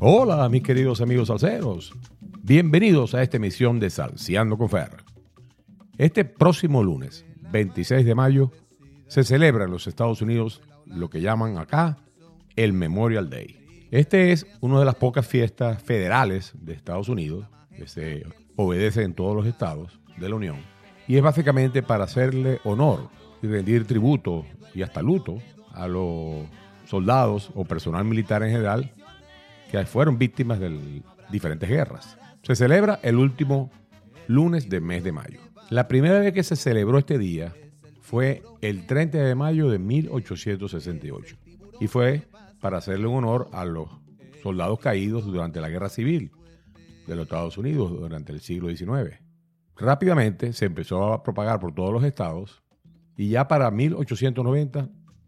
Hola, mis queridos amigos salseros. Bienvenidos a esta emisión de Salseando con Fer. Este próximo lunes, 26 de mayo, se celebra en los Estados Unidos lo que llaman acá el Memorial Day. Este es una de las pocas fiestas federales de Estados Unidos que se obedece en todos los estados de la Unión y es básicamente para hacerle honor y rendir tributo y hasta luto a los soldados o personal militar en general que fueron víctimas de diferentes guerras. Se celebra el último lunes del mes de mayo. La primera vez que se celebró este día fue el 30 de mayo de 1868 y fue para hacerle un honor a los soldados caídos durante la Guerra Civil de los Estados Unidos durante el siglo XIX. Rápidamente se empezó a propagar por todos los estados y ya para 1890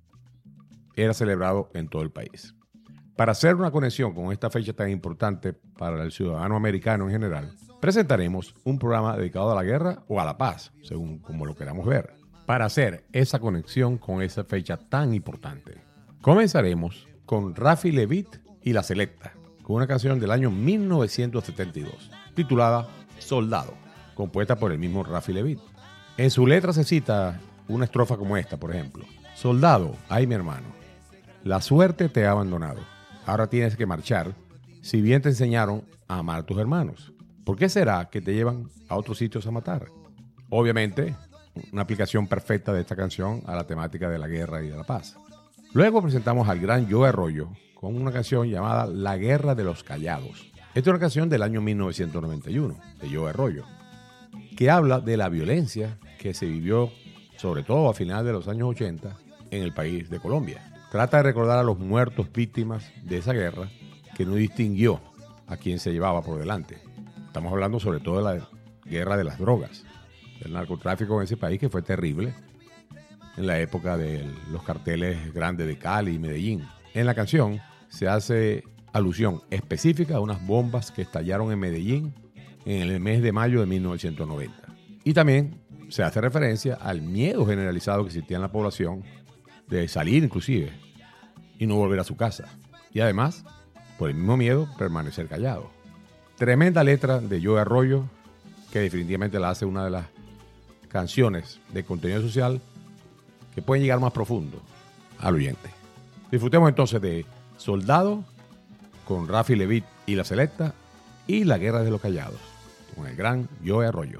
era celebrado en todo el país. Para hacer una conexión con esta fecha tan importante para el ciudadano americano en general, presentaremos un programa dedicado a la guerra o a la paz, según como lo queramos ver, para hacer esa conexión con esa fecha tan importante. Comenzaremos con Rafi Levitt y La Selecta, con una canción del año 1972, titulada Soldado, compuesta por el mismo Rafi Levitt. En su letra se cita una estrofa como esta, por ejemplo. Soldado, ay mi hermano, la suerte te ha abandonado. Ahora tienes que marchar, si bien te enseñaron a amar a tus hermanos. ¿Por qué será que te llevan a otros sitios a matar? Obviamente, una aplicación perfecta de esta canción a la temática de la guerra y de la paz. Luego presentamos al gran Joe Arroyo con una canción llamada La Guerra de los Callados. Esta es una canción del año 1991 de Joe Arroyo, que habla de la violencia que se vivió, sobre todo a finales de los años 80, en el país de Colombia. Trata de recordar a los muertos víctimas de esa guerra que no distinguió a quien se llevaba por delante. Estamos hablando sobre todo de la guerra de las drogas, del narcotráfico en ese país que fue terrible en la época de los carteles grandes de Cali y Medellín. En la canción se hace alusión específica a unas bombas que estallaron en Medellín en el mes de mayo de 1990. Y también se hace referencia al miedo generalizado que existía en la población de salir inclusive y no volver a su casa. Y además, por el mismo miedo, permanecer callado. Tremenda letra de Joe Arroyo que definitivamente la hace una de las canciones de contenido social que pueden llegar más profundo al oyente. Disfrutemos entonces de Soldado con Rafi Levitt y La Selecta y La Guerra de los Callados con el gran Joe Arroyo.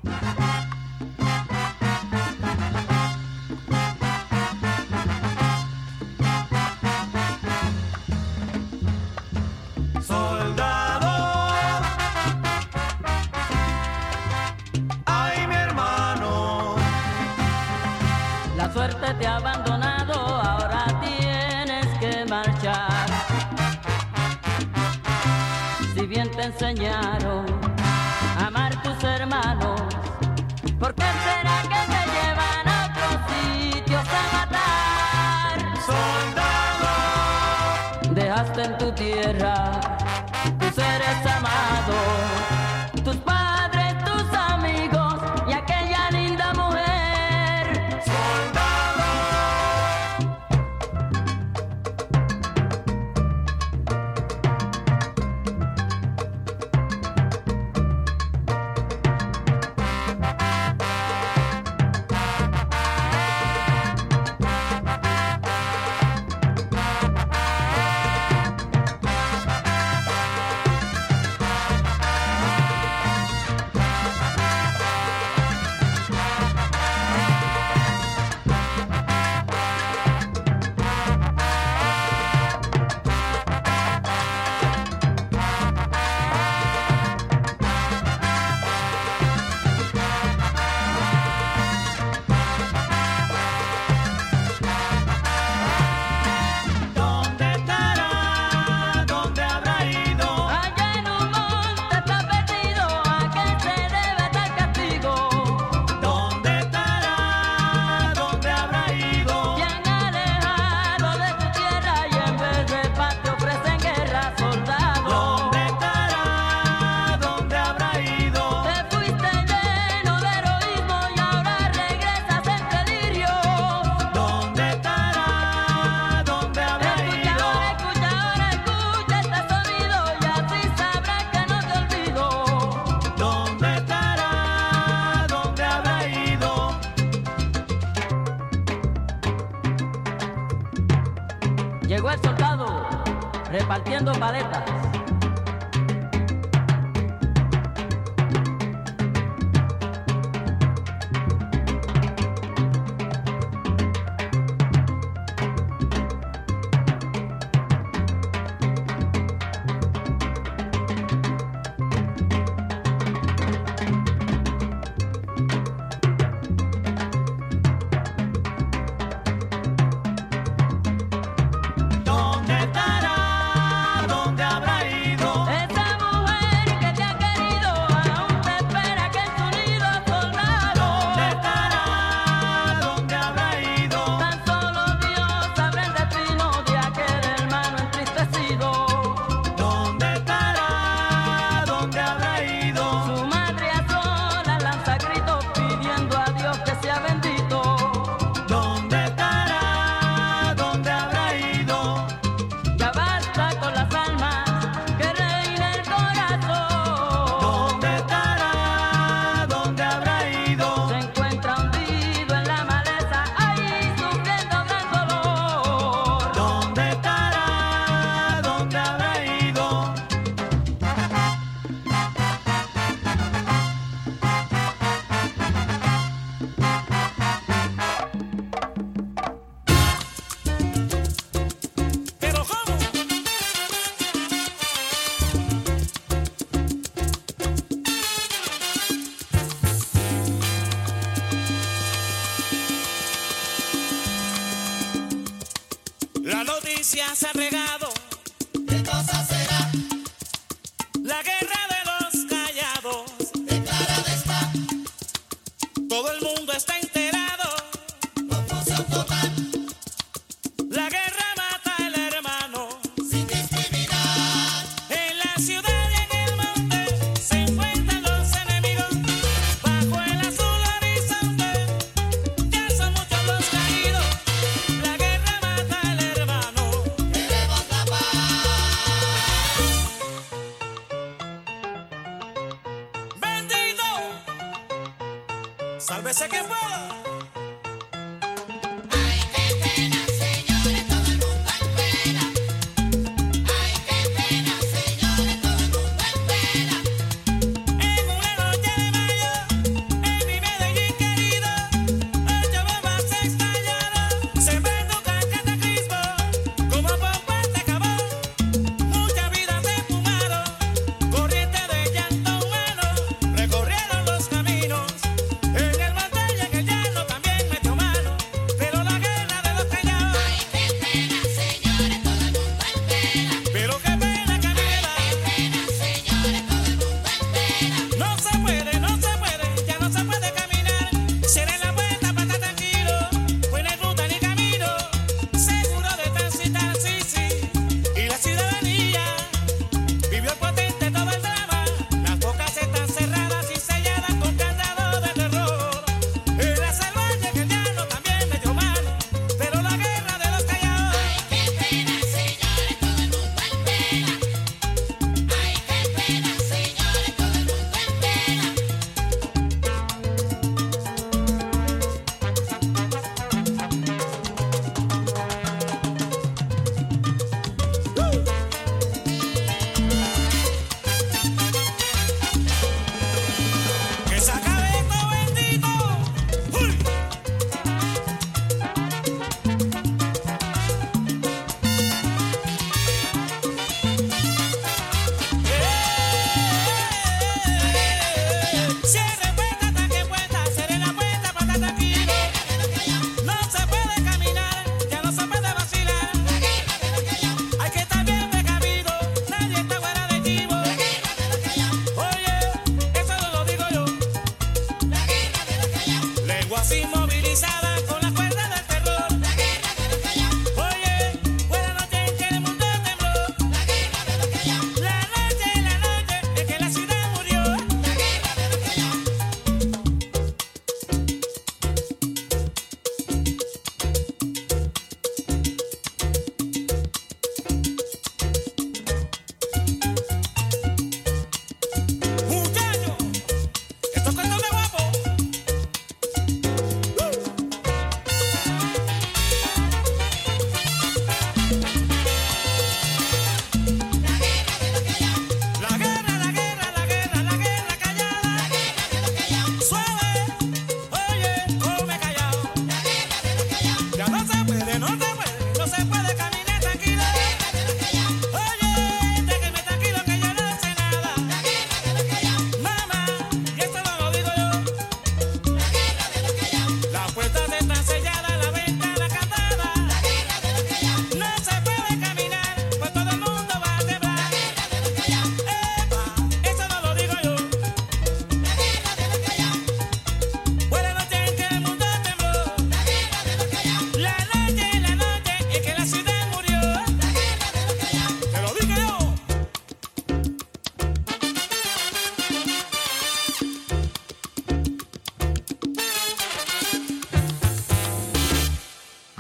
Te ha abandonado, ahora tienes que marchar. Si bien te enseñaron a amar tus hermanos, ¿por qué será que te llevan a otros sitios a matar? Soldado, dejaste en tu tierra tus seres amados, tus padres, tus amigos y aquella linda mujer. Llegó el soldado repartiendo paletas. Se ha regado. ¿Qué cosa será? La guerra de los callados. Declarada está. Todo el mundo está enterado. Confusión total. La guerra mata al hermano. Sin discriminar. En la ciudad y en el monte se encuentran los enemigos. Bajo el azul horizonte ya son muchos los caídos. La guerra mata al hermano. Sálvese quien pueda. Ay, qué pena, señores, todo el mundo en pena. Ay, qué pena, señores, todo el mundo en pena. En una noche de mayo, en mi Medellín querido, 8 bombas estallaron. Se produjo un cataclismo, como bomba se acabó. Muchas vidas se fumaron, corriente de llanto humano, recorrieron los caminos. En el monte y en el llano.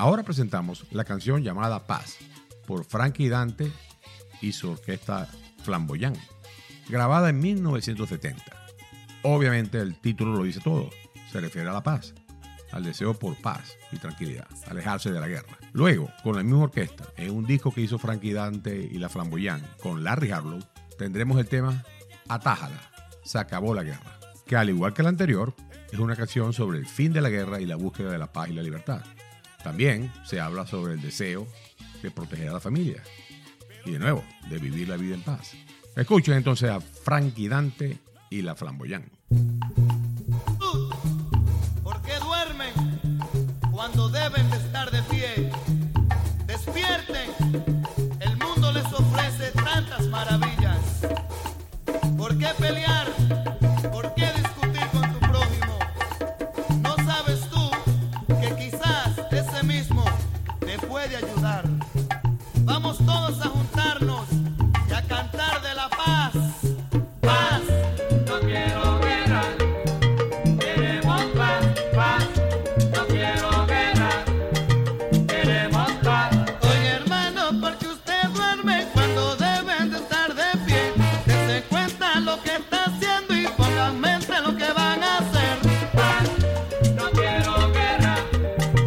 Ahora presentamos la canción llamada Paz por Frankie Dante y su orquesta Flamboyant, grabada en 1970. Obviamente el título lo dice todo, se refiere a la paz, al deseo por paz y tranquilidad, alejarse de la guerra. Luego, con la misma orquesta, en un disco que hizo Frankie Dante y la Flamboyant con Larry Harlow, tendremos el tema Atájala, se acabó la guerra, que al igual que la anterior, es una canción sobre el fin de la guerra y la búsqueda de la paz y la libertad. También se habla sobre el deseo de proteger a la familia y de nuevo, de vivir la vida en paz. Escuchen entonces a Frankie Dante y la Flamboyant. ¿Por qué duermen cuando deben de estar de pie? Despierten, el mundo les ofrece tantas maravillas. ¿Por qué pelear? ¿Por qué discutir con tu prójimo? ¿No sabes tú que quizás ese mismo te puede ayudar? Vamos todos a juntarnos y a cantar de la paz. Paz. No quiero guerra, queremos paz, paz. No quiero guerra, queremos paz. Oye hermano, porque usted duerme cuando deben de estar de pie. Dese cuenta lo que está haciendo y ponga en mente lo que van a hacer. Paz, no quiero guerra,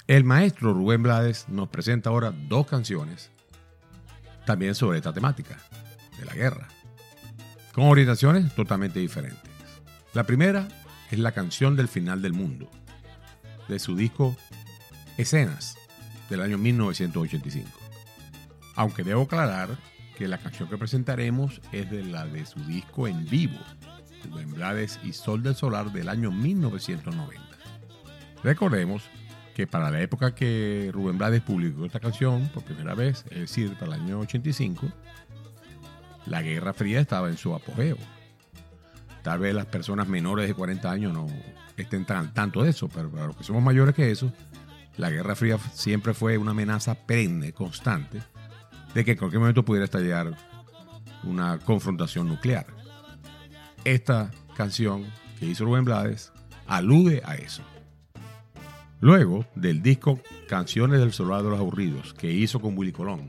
El maestro Rubén Blades nos presenta ahora dos canciones también sobre esta temática de la guerra, con orientaciones totalmente diferentes. La primera es la canción del final del mundo, de su disco Escenas, del año 1985. Aunque debo aclarar que la canción que presentaremos es de su disco en vivo, Rubén Blades y Sol del Solar, del año 1990. Recordemos que para la época que Rubén Blades publicó esta canción por primera vez, es decir, para el año 85, la Guerra Fría estaba en su apogeo. Tal vez las personas menores de 40 años no estén tan al tanto de eso, pero para los que somos mayores que eso, la Guerra Fría siempre fue una amenaza perenne, constante, de que en cualquier momento pudiera estallar una confrontación nuclear. Esta canción que hizo Rubén Blades alude a eso. Luego del disco Canciones del Solar de los Aburridos, que hizo con Willy Colón,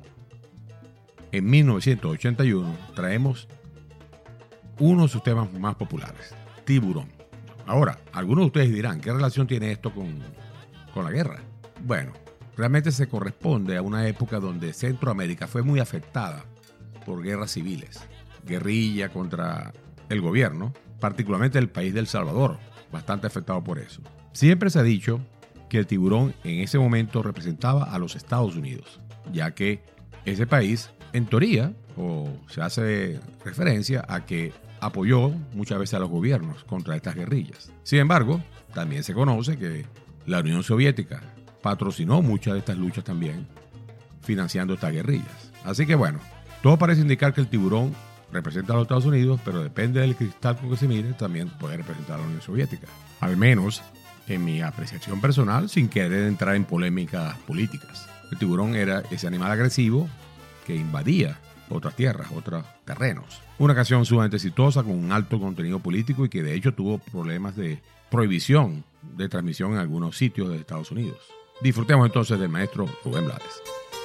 en 1981 traemos uno de sus temas más populares, Tiburón. Ahora, algunos de ustedes dirán, ¿qué relación tiene esto con la guerra? Bueno, realmente se corresponde a una época donde Centroamérica fue muy afectada por guerras civiles, guerrilla contra el gobierno, particularmente el país de El Salvador, bastante afectado por eso. Siempre se ha dicho que el tiburón en ese momento representaba a los Estados Unidos, ya que ese país, en teoría, o se hace referencia a que apoyó muchas veces a los gobiernos contra estas guerrillas. Sin embargo, también se conoce que la Unión Soviética patrocinó muchas de estas luchas también, financiando estas guerrillas. Así que bueno, todo parece indicar que el tiburón representa a los Estados Unidos, pero depende del cristal con que se mire, también puede representar a la Unión Soviética. Al menos en mi apreciación personal, sin querer entrar en polémicas políticas. El tiburón era ese animal agresivo que invadía otras tierras, otros terrenos. Una canción sumamente exitosa con un alto contenido político y que de hecho tuvo problemas de prohibición de transmisión en algunos sitios de Estados Unidos. Disfrutemos entonces del maestro Rubén Blades.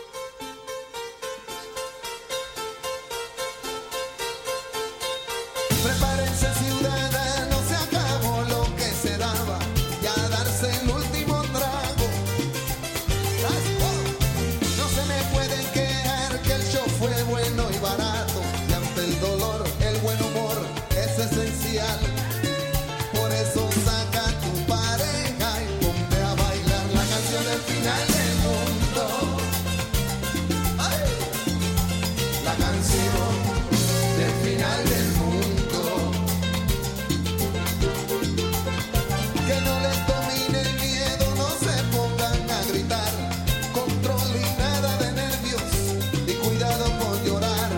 Prepárense ciudadanos, se acabó lo que se daba, ya darse el último trago. No se me pueden quejar que el show fue bueno y barato, y ante el dolor, el buen humor es esencial. Por eso saca tu pareja y ponte a bailar la canción del final del mundo. ¡Ay! La canción del final del mundo. Que no les domine el miedo, no se pongan a gritar. Control y nada de nervios y cuidado con llorar.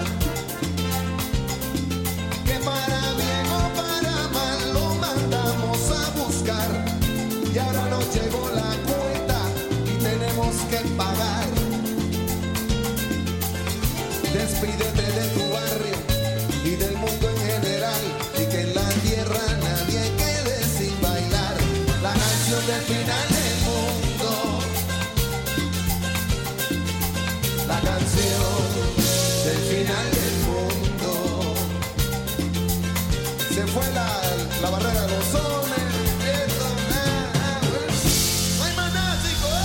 Que para bien o para mal lo mandamos a buscar. Y ahora nos llegó la cuenta y tenemos que pagar. Despídete de tu barrio y del mundo en general, y que en la tierra nadie quede sin bailar la canción del final del mundo. La canción del final del mundo. Se fue la barrera de los hombres. Esto, no hay más nada, chicos.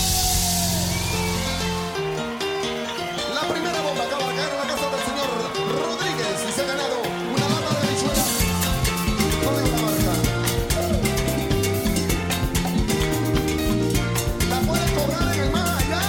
La primera bomba acaba de caer en la casa del señor Rodríguez y se ha ganado una lata de bichuela. No digo la marca. La pueden cobrar en el más allá.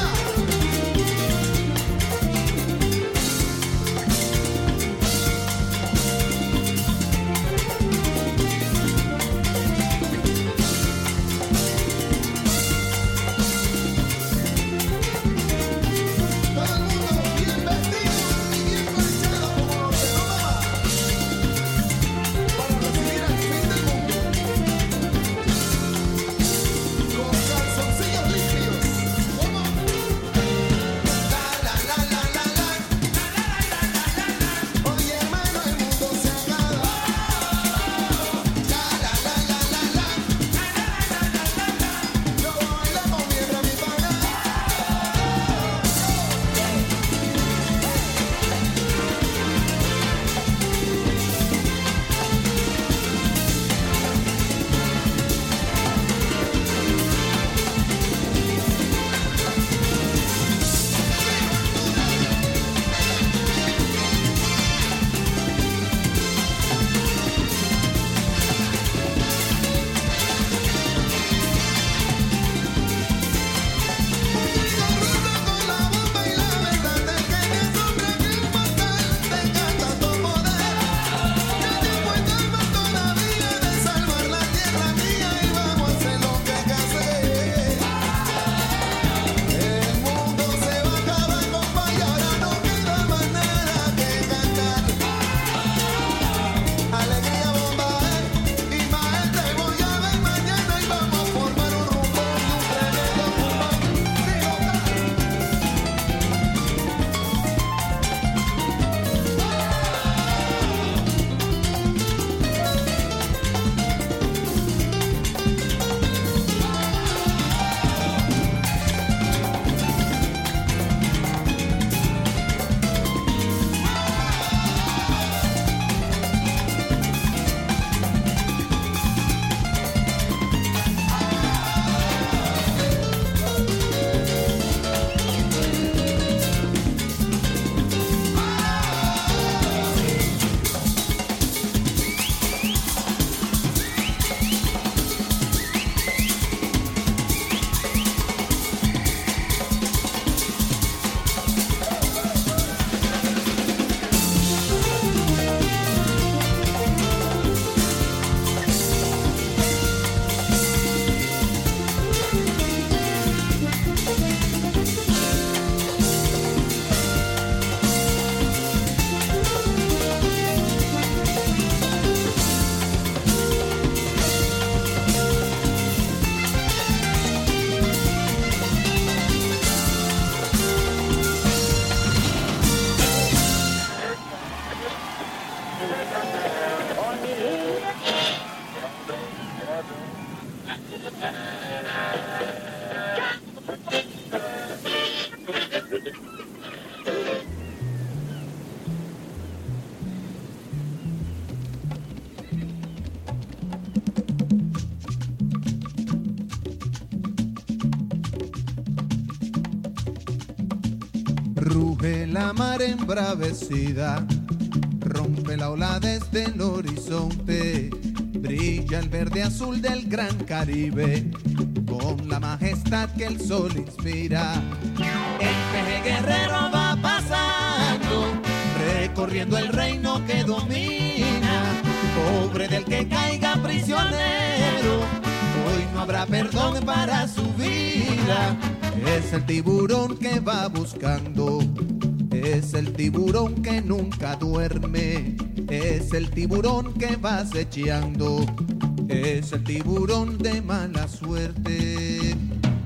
Ruge la mar embravecida, rompe la ola desde el horizonte, brilla el verde azul del gran Caribe, con la majestad que el sol inspira. El peje guerrero va pasando, recorriendo el reino que domina, pobre del que caiga prisionero, hoy no habrá perdón para su vida. Es el tiburón que va buscando, es el tiburón que nunca duerme, es el tiburón que va acechando, es el tiburón de mala suerte.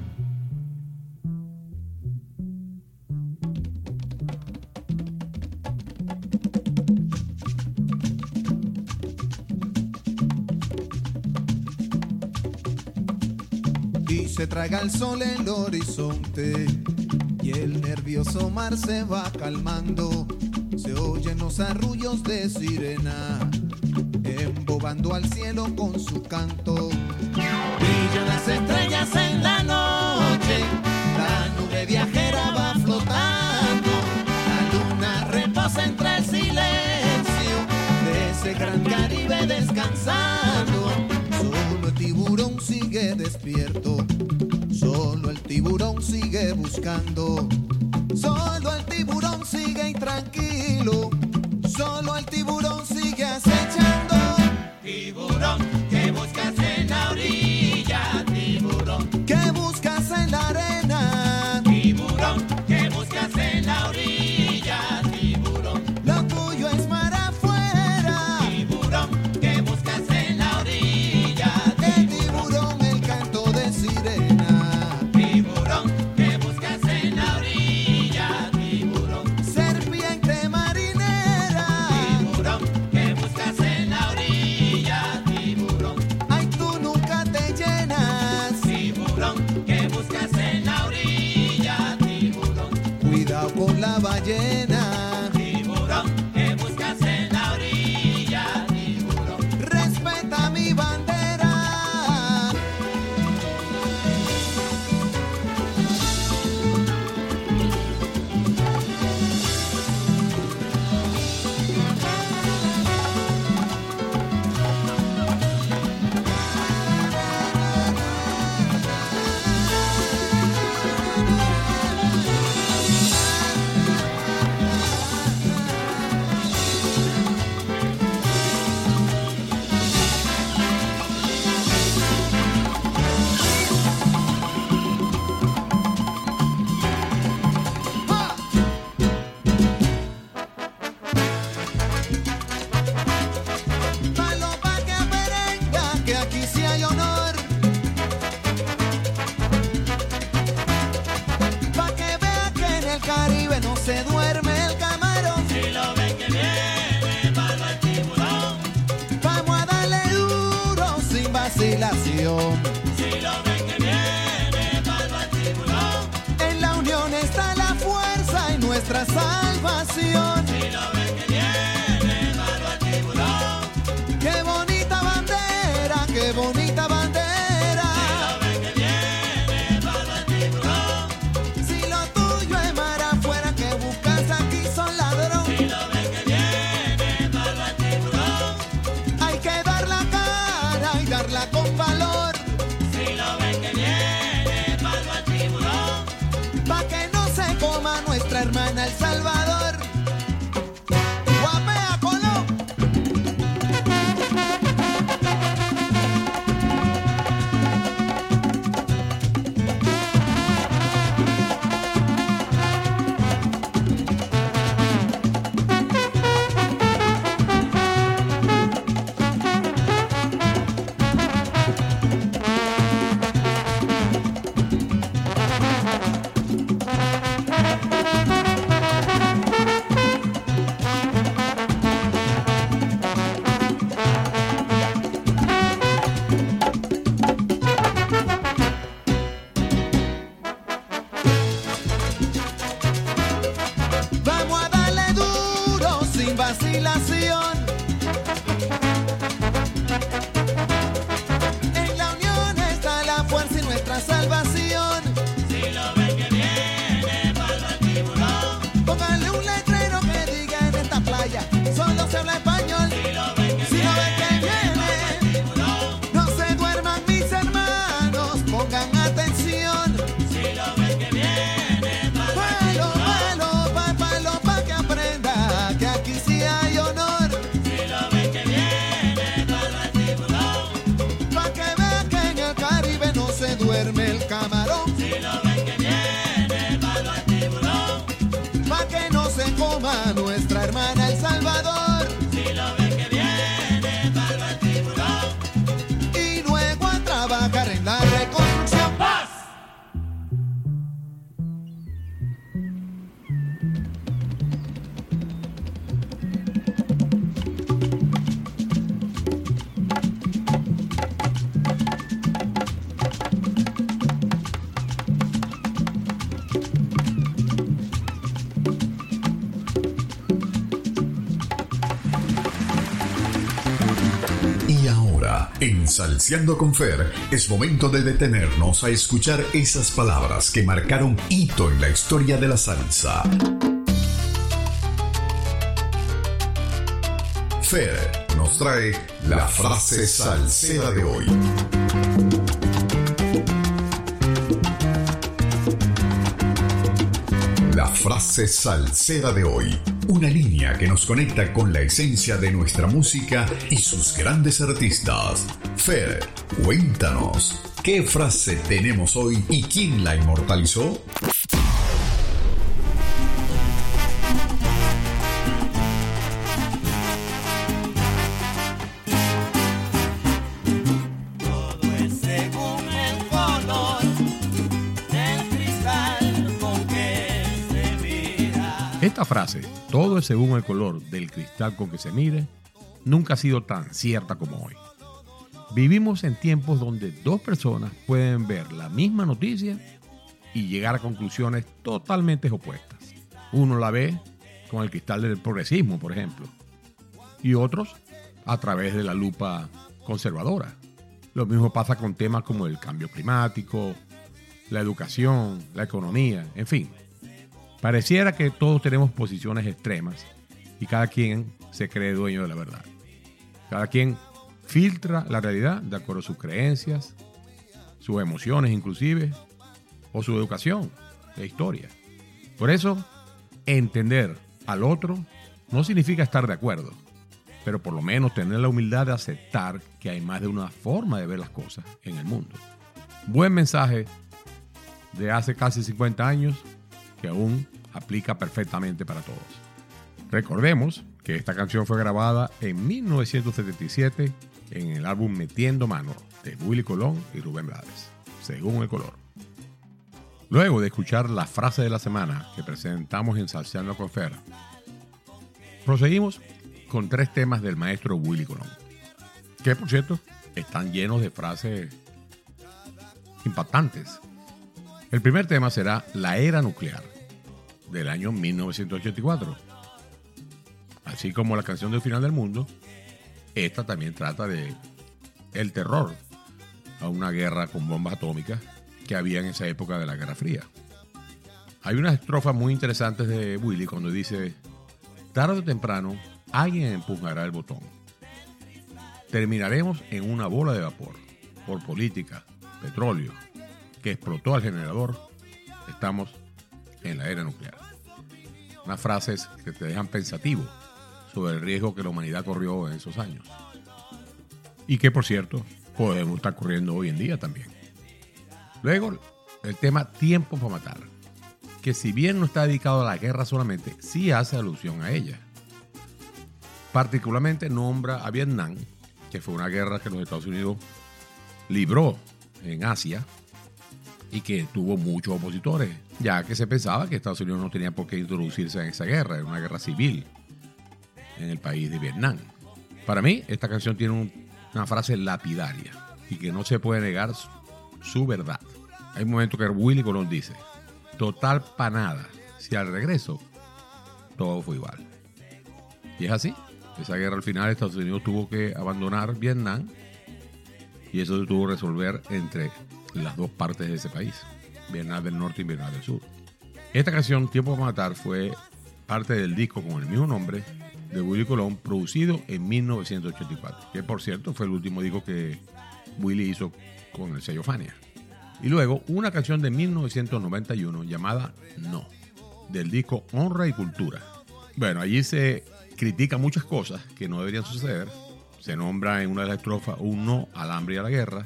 Y se traga el sol el horizonte y el nervioso mar se va calmando. Se oyen los arrullos de sirena, embobando al cielo con su canto. Brillan las estrellas en la noche, la nube viajera va flotando, la luna reposa entre el silencio de ese gran Caribe descansando. Solo el tiburón sigue despierto, solo el tiburón sigue buscando, solo el tiburón sigue intranquilo, solo el tiburón sigue acechando. Tiburón, ¿qué buscas en la orilla? Tiburón, ¿qué buscas en la arena? Tiburón, ¿qué buscas en la orilla? Tiburón, lo tuyo es mar afuera. Tiburón, ¿qué buscas en la orilla? El tiburón, el canto de sirena. Tiburón, ¿qué buscas en la orilla? Tiburón, serpiente marinera. Tiburón, ¿qué buscas en la orilla? Tiburón, ay, tú nunca te llenas. Tiburón, ¿qué buscas en la orilla? Tiburón, cuidado con la ballena. Tiburón, ¿qué buscas en la orilla? Tiburón, respeta mi bandera. Palopa que merenga, que aquí sí hay honor. Pa' que vea que en el Caribe no se duerme el camarón. Si lo ven que viene, malo el tiburón. Vamos a darle duro sin vacilación. Si lo ven que viene, malo el tiburón. En la unión está la fuerza y nuestra salvación. Si lo ven que viene, malo el tiburón. Qué bonita bandera, qué bonita bandera. Si lo ven que viene, malo el tiburón. Si lo tuyo es mar afuera, que buscas aquí son ladrón. Si lo ven que viene, malo el tiburón. Hay que dar la cara y darla con valor, Si lo ven que viene, malo el tiburón. pa' que no se coma nuestra hermana El Salvador. Ahora, en Salseando con Fer, es momento de detenernos a escuchar esas palabras que marcaron hito en la historia de la salsa. Fer nos trae la frase salsera de hoy. La frase salsera de hoy. Una línea que nos conecta con la esencia de nuestra música y sus grandes artistas. Fer, cuéntanos, ¿qué frase tenemos hoy y quién la inmortalizó? Todo es según el color del cristal con que se mira. Esta frase, todo es según el color del cristal con que se mire, nunca ha sido tan cierta como hoy. Vivimos en tiempos donde dos personas pueden ver la misma noticia y llegar a conclusiones totalmente opuestas. Uno la ve con el cristal del progresismo, por ejemplo, y otros a través de la lupa conservadora. Lo mismo pasa con temas como el cambio climático, la educación, la economía, en fin. Pareciera que todos tenemos posiciones extremas y cada quien se cree dueño de la verdad. Cada quien filtra la realidad de acuerdo a sus creencias, sus emociones inclusive, o su educación e historia. Por eso, entender al otro no significa estar de acuerdo, pero por lo menos tener la humildad de aceptar que hay más de una forma de ver las cosas en el mundo. Buen mensaje de hace casi 50 años que aún aplica perfectamente para todos. Recordemos que esta canción fue grabada en 1977 en el álbum Metiendo Mano de Willy Colón y Rubén Blades, según el color. Luego de escuchar la frase de la semana que presentamos en Salseando con Fer, proseguimos con 3 temas del maestro Willy Colón, que por cierto están llenos de frases impactantes. El primer tema será La Era Nuclear, del año 1984. Así como la canción del final del mundo, esta también trata de el terror a una guerra con bombas atómicas que había en esa época de la Guerra Fría. Hay unas estrofas muy interesantes de Willy cuando dice: tarde o temprano alguien empujará el botón. Terminaremos en una bola de vapor. Por política, petróleo, que explotó al generador, estamos en la era nuclear. Unas frases que te dejan pensativo sobre el riesgo que la humanidad corrió en esos años. Y que, por cierto, podemos estar corriendo hoy en día también. Luego, el tema Tiempo para Matar, que si bien no está dedicado a la guerra solamente, sí hace alusión a ella. Particularmente nombra a Vietnam, que fue una guerra que los Estados Unidos libró en Asia y que tuvo muchos opositores, ya que se pensaba que Estados Unidos no tenía por qué introducirse en esa guerra, era una guerra civil en el país de Vietnam. Para mí, esta canción tiene una frase lapidaria y que no se puede negar su verdad. Hay un momento que Willy Colón dice: total pa' nada, si al regreso todo fue igual. Y es así. Esa guerra al final Estados Unidos tuvo que abandonar Vietnam y eso se tuvo que resolver entre las dos partes de ese país, Vietnam del Norte y Vietnam del Sur. Esta canción, Tiempo para Matar, fue parte del disco con el mismo nombre de Willy Colón, producido en 1984, que por cierto fue el último disco que Willy hizo con el sello Fania. Y luego una canción de 1991 llamada No, del disco Honra y Cultura. Bueno, allí se critica muchas cosas que no deberían suceder. Se nombra en una de las estrofas un no al hambre y a la guerra,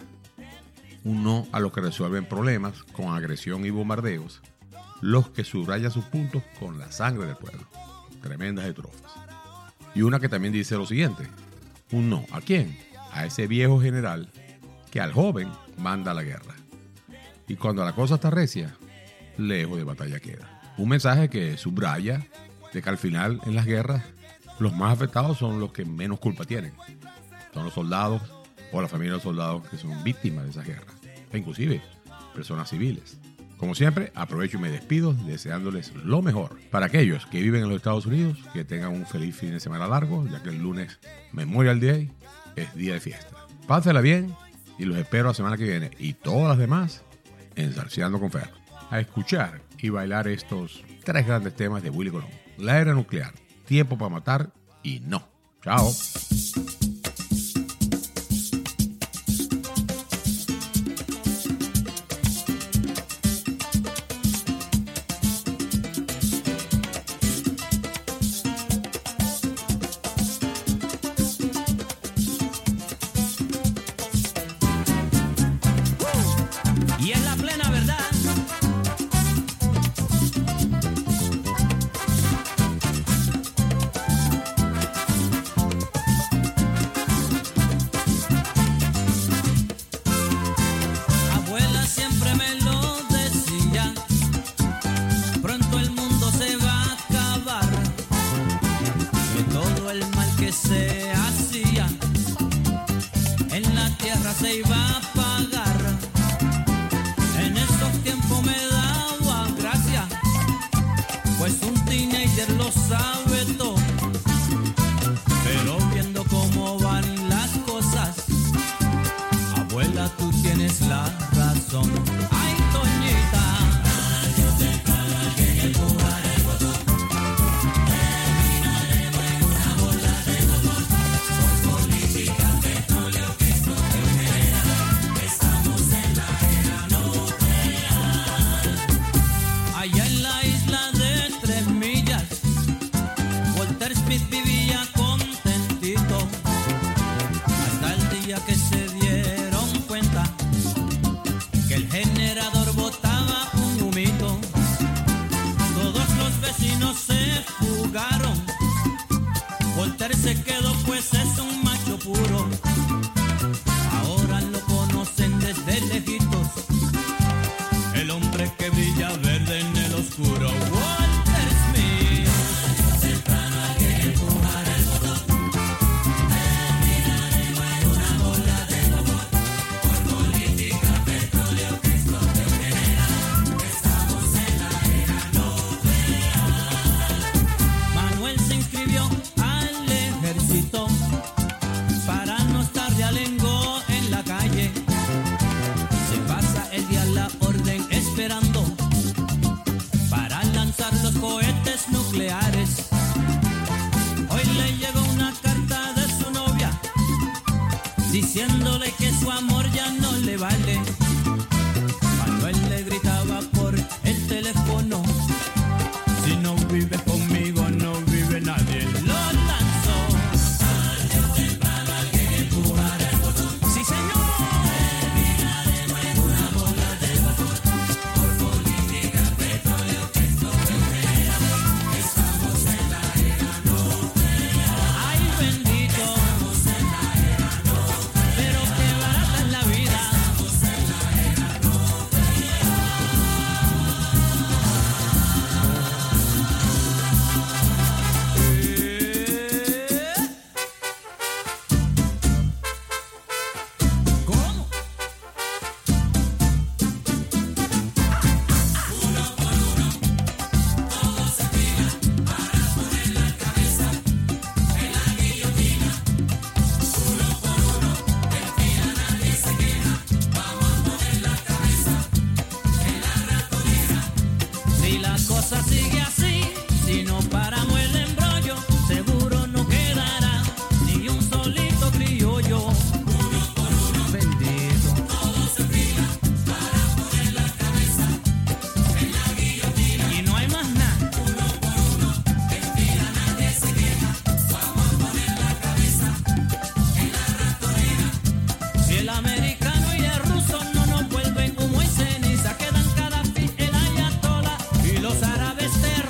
un no a los que resuelven problemas con agresión y bombardeos, los que subrayan sus puntos con la sangre del pueblo. Tremendas estrofas. Y una que también dice lo siguiente: un no, ¿a quién? A ese viejo general que al joven manda a la guerra. Y cuando la cosa está recia, lejos de batalla queda. Un mensaje que subraya de que al final en las guerras los más afectados son los que menos culpa tienen. Son los soldados o la familia de los soldados que son víctimas de esas guerras. E inclusive personas civiles. Como siempre, aprovecho y me despido deseándoles lo mejor. Para aquellos que viven en los Estados Unidos, que tengan un feliz fin de semana largo, ya que el lunes Memorial Day es día de fiesta. Pásela bien y los espero la semana que viene. Y todas las demás en Salseando con Fer. A escuchar y bailar estos 3 grandes temas de Willy Colón. La era nuclear, Tiempo para matar y No. Chao. Y es la plena verdad. Abuela siempre me lo decía, pronto el mundo se va a acabar, que todo el mal que se hacía en la tierra se iba a pagar. En esos tiempos me daba gracia, pues un teenager lo sabe todo. Pero viendo cómo van las cosas, abuela, tú tienes la razón. Ay, Toñita. Allá en la isla de 3 millas, Walter Smith vivía contentito, hasta el día que se dieron cuenta que el generador botaba un humito. Todos los vecinos se fugaron, Walter se quedó, pues es un macho puro. Ahora lo conocen desde lejitos, el hombre que brilla verde en el oscuro. Walter Smith. Manuel se inscribió al ejército para no estar de alengo en la calle. Se pasa el día a la orden esperando para lanzar los cohetes nucleares. Hoy le llegó una carta de su novia diciéndole que su amor ya no le vale. Manuel le gritaba por el teléfono: si no vive conmigo, no vive nadie. Lo lanzó. Sí, señor. Ay, bendito. Pero qué barata es la vida. ¿Cómo? Si la cosa sigue así, si no paramos el embrollo, seguro no quedará ni un solito criollo. Bendito. Y no hay más nada. Si el americano y el ruso no nos vuelven humo y ceniza, quedan Gaddafi, el ayatollah y los árabes terroristas.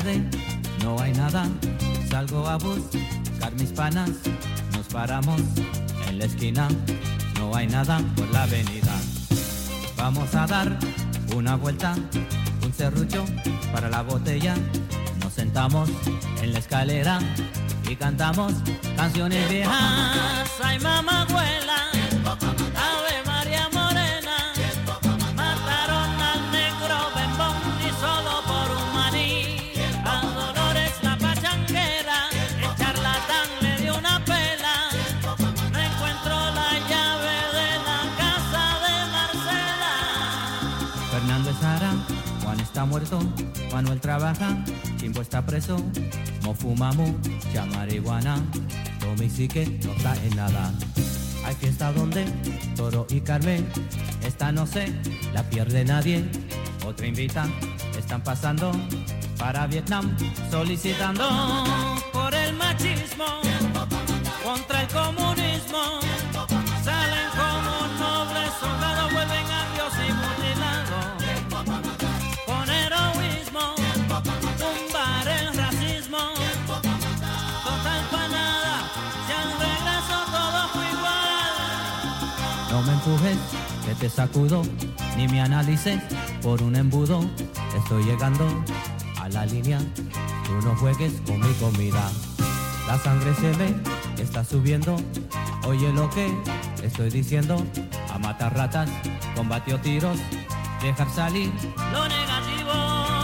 tarde, no hay nada. Salgo a buscar mis panas, nos paramos en la esquina, no hay nada por la avenida. Vamos a dar una vuelta, un serrucho para la botella. Nos sentamos en la escalera y cantamos canciones viejas. Ay, mamá abuela, Ave María Morena, mataron al negro Bembón y solo por un maní. A Dolores la pachanguera, el charlatán le dio una pela. No encuentro la llave de la casa de Marcela. Fernando es Sara, Juan está muerto, Manuel trabaja, Chimbo está preso, no fumamos mucha marihuana, Tommy sí que no está en nada. Hay fiesta donde Toro y Carmen, esta no sé, la pierde nadie. Otra invita, están pasando para Vietnam, solicitando por el machismo, contra el comunismo. Salen como nobles soldados, vuelven a Dios y mutilados. Con heroísmo, tumbar el racismo. Total pa' nada, si al regreso todo fue igual. No me empujes, que te sacudo, ni me analices por un embudo. Estoy llegando a la línea, tú no juegues con mi comida. La sangre se ve, está subiendo, oye lo que estoy diciendo. A matar ratas, combatió tiros, dejar salir lo negativo.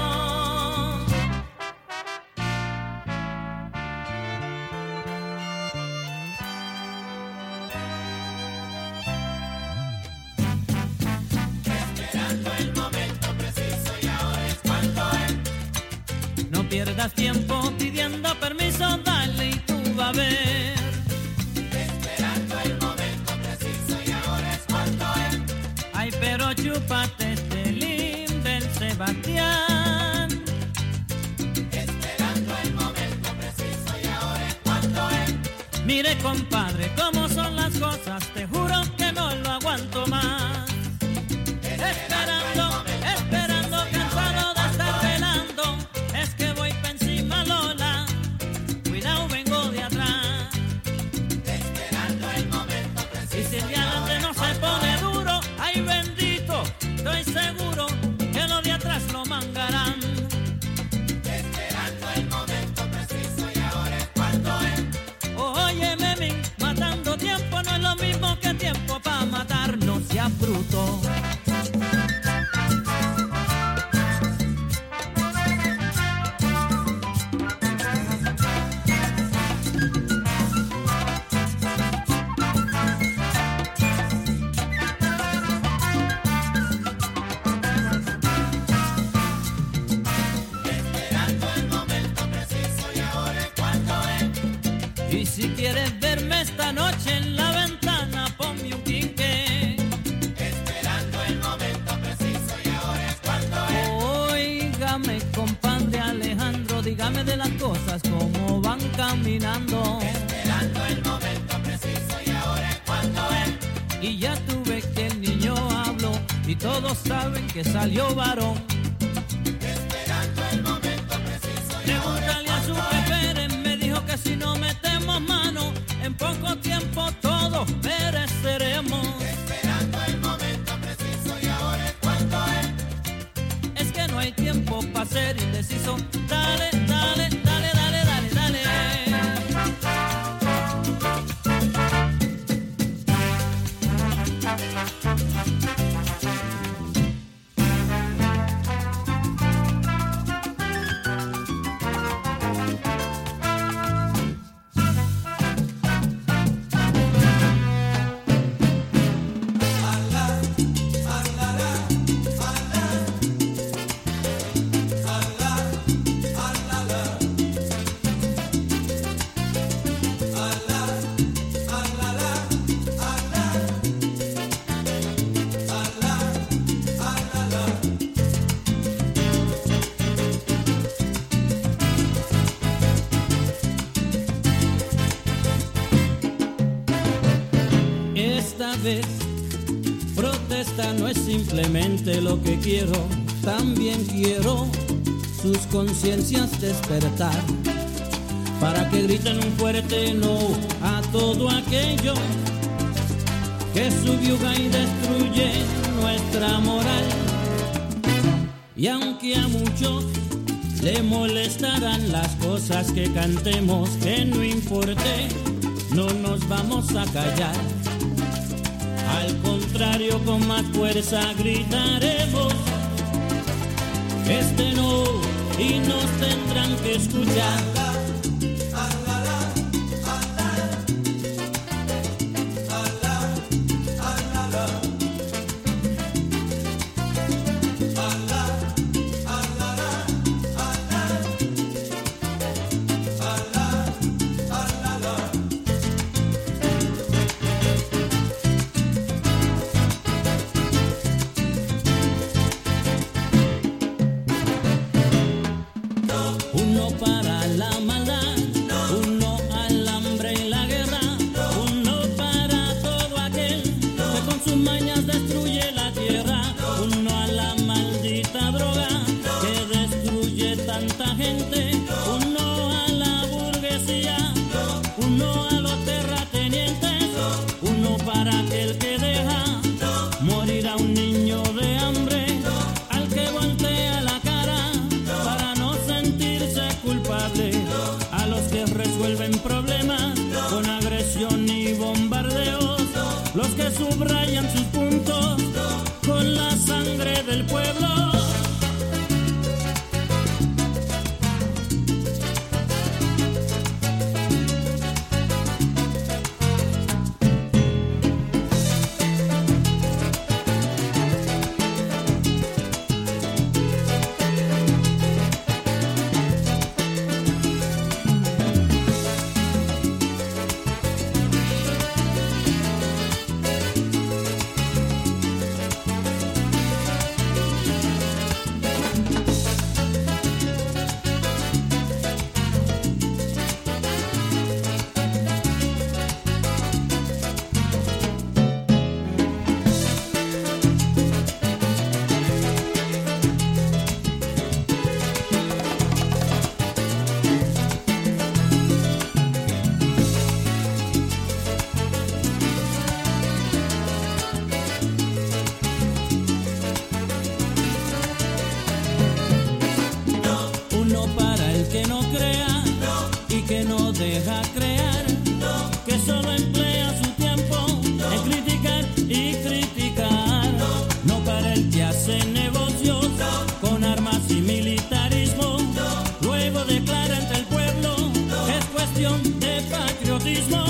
No pierdas tiempo pidiendo permiso, dale y tú vas a ver. Esperando el momento preciso y ahora es cuando es. Ay, pero chúpate este lim del Sebastián. Esperando el momento preciso y ahora es cuando es. Mire, compadre, cómo son las cosas, te juro que no lo aguanto más. Esperando, cansado de estar velando. Es que voy pa' encima, Lola, cuidado, vengo de atrás. Esperando el momento preciso. Y si el de adelante no se pone duro, ay bendito, estoy seguro que los de atrás lo mangarán. Esperando el momento preciso y ahora es cuando es. Óyeme, men, matando tiempo no es lo mismo que tiempo pa' matar, no seas bruto. Y si quieres verme esta noche en la ventana, ponme un quinqué. Esperando el momento preciso y ahora es cuando es. Óigame, compadre Alejandro, dígame de las cosas como van caminando. Esperando el momento preciso y ahora es cuando es. Y ya tuve que el niño habló y todos saben que salió varón. Esperando el momento preciso y pregúntale a su jefe, me dijo que si no metemos mano, en poco tiempo todos pereceremos. Esperando el momento preciso y ahora es cuando es. Es que no hay tiempo para ser indeciso. Dale, dale, dale, dale, dale, dale. Esta vez protesta no es simplemente lo que quiero, también quiero sus conciencias despertar, para que griten un fuerte no a todo aquello que subyuga y destruye nuestra moral. Y aunque a muchos le molestarán las cosas que cantemos, que no importe, no nos vamos a callar. Al contrario, con más fuerza gritaremos este no, y nos tendrán que escuchar. Uno para la maldad, uno al hambre y la guerra, uno para todo aquel que con sus mañas destruye la tierra, uno a la maldita droga que destruye tanta gente, uno a la burguesía, uno a los terratenientes, uno para aquel que deja morir a un niño de hambre, al que voltea la cara para no sentirse culpable, a los que resuelven problemas con agresión y bombardeos, los que subrayan sus puntos con la sangre del pueblo. Uno para el que no crea y que no deja crear, que solo emplea su tiempo en criticar y criticar. No para el que hace negocios con armas y militarismo, luego declara ante el pueblo que es cuestión de patriotismo.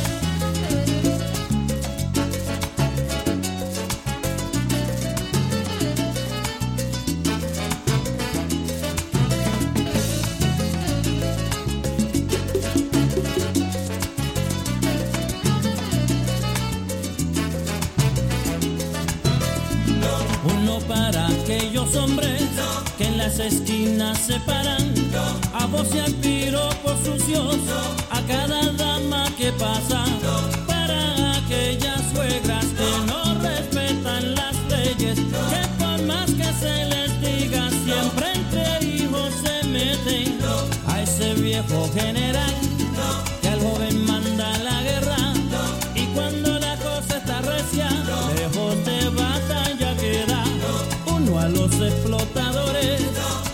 Uno para aquellos hombres que en las esquinas se paran a vocear piropos sucios a cada dama que pasa, para aquellas suegras que no respetan las leyes, que por más que se les diga siempre entre hijos se meten, a ese viejo general que al joven manda la guerra, y cuando la cosa está recia, lejos de batalla queda. Uno a los explotadores